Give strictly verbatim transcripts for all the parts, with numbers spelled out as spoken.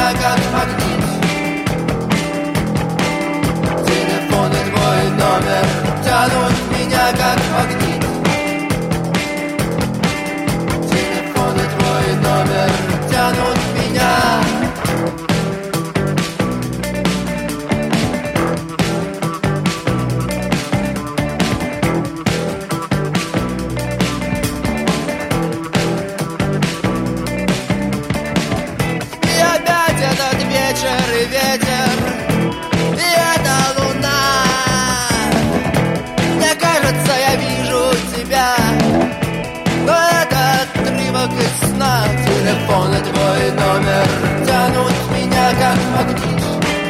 меня как магнит. Телефон и твой номер тянут меня как магнит. Телефон и твой номер тянут меня. И ветер, и эта луна. Мне кажется, я вижу тебя, но это отрывок из сна. Телефон и твой номер тянут меня как магнит.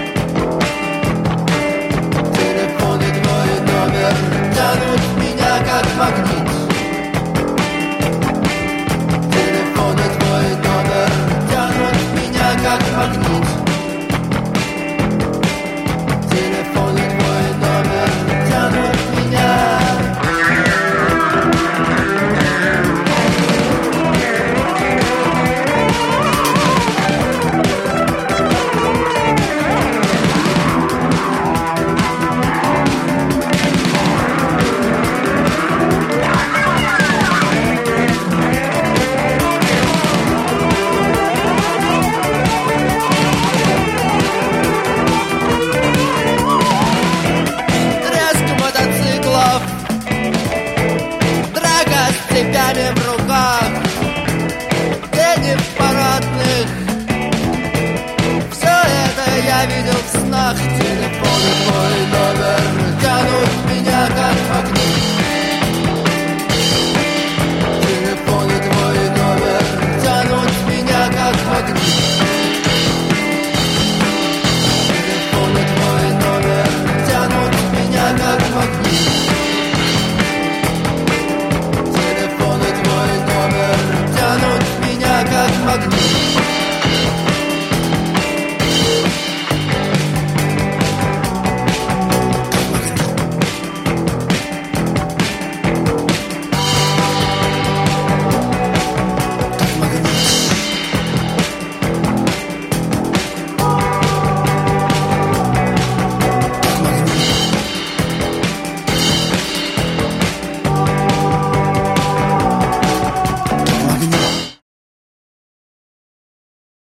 Телефон и твой номер тянут меня как магнит. Телефон и твой номер тянут меня как магнит.